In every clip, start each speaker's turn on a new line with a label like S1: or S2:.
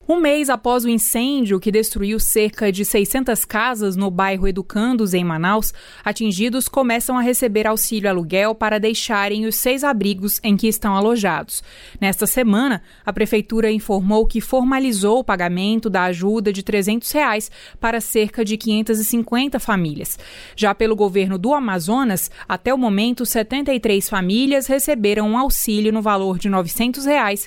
S1: Um mês após o incêndio que destruiu cerca de 600 casas no bairro Educandos, em Manaus, atingidos começam a receber auxílio aluguel para deixarem os 6 abrigos em que estão alojados. Nesta semana, a Prefeitura informou que formalizou o pagamento da ajuda de R$ 300 para cerca de 550 famílias. Já pelo governo do Amazonas, até o momento, 73 famílias receberam um auxílio no valor de R$ 900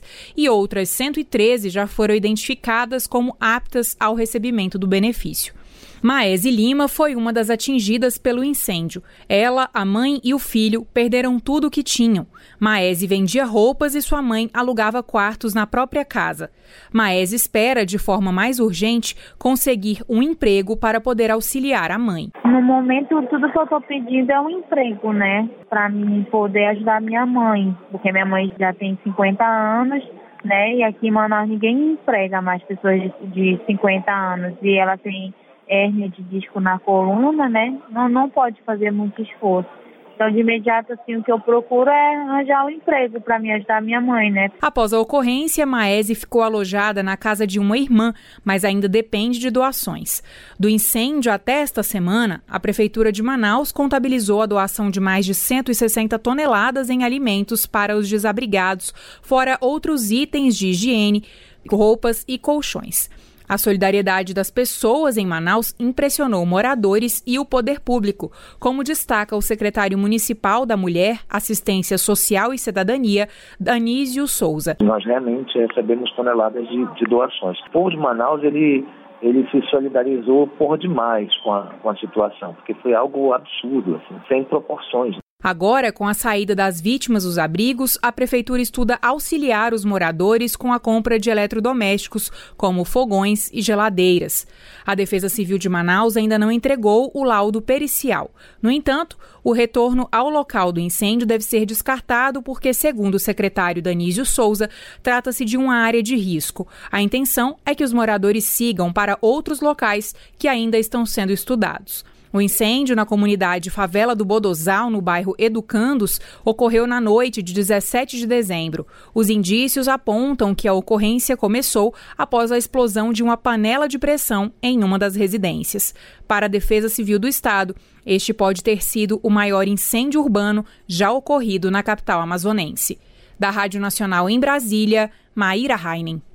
S1: e outras 113 já foram identificadas como aptas ao recebimento do benefício. Maese Lima foi uma das atingidas pelo incêndio. Ela, a mãe e o filho perderam tudo o que tinham. Maese vendia roupas e sua mãe alugava quartos na própria casa. Maese espera, de forma mais urgente, conseguir um emprego para poder auxiliar a mãe.
S2: No momento, tudo que eu estou pedindo é um emprego, né? Para mim poder ajudar minha mãe, porque minha mãe já tem 50 anos, né? E aqui em Manaus ninguém emprega mais pessoas de 50 anos. E ela tem hérnia de disco na coluna, né? Não pode fazer muito esforço. Então, de imediato, assim, o que eu procuro é arranjar um emprego para me ajudar a minha mãe, né?
S1: Após a ocorrência, Maese ficou alojada na casa de uma irmã, mas ainda depende de doações. Do incêndio até esta semana, a Prefeitura de Manaus contabilizou a doação de mais de 160 toneladas em alimentos para os desabrigados, fora outros itens de higiene, roupas e colchões. A solidariedade das pessoas em Manaus impressionou moradores e o poder público, como destaca o secretário municipal da Mulher, Assistência Social e Cidadania, Danísio Souza.
S3: Nós realmente recebemos toneladas de doações. O povo de Manaus, ele se solidarizou por demais com a situação, porque foi algo absurdo, assim, sem proporções.
S1: Agora, com a saída das vítimas dos abrigos, a Prefeitura estuda auxiliar os moradores com a compra de eletrodomésticos, como fogões e geladeiras. A Defesa Civil de Manaus ainda não entregou o laudo pericial. No entanto, o retorno ao local do incêndio deve ser descartado porque, segundo o secretário Danísio Souza, trata-se de uma área de risco. A intenção é que os moradores sigam para outros locais que ainda estão sendo estudados. O incêndio na comunidade Favela do Bodozal, no bairro Educandos, ocorreu na noite de 17 de dezembro. Os indícios apontam que a ocorrência começou após a explosão de uma panela de pressão em uma das residências. Para a Defesa Civil do Estado, este pode ter sido o maior incêndio urbano já ocorrido na capital amazonense. Da Rádio Nacional em Brasília, Maíra Heinen.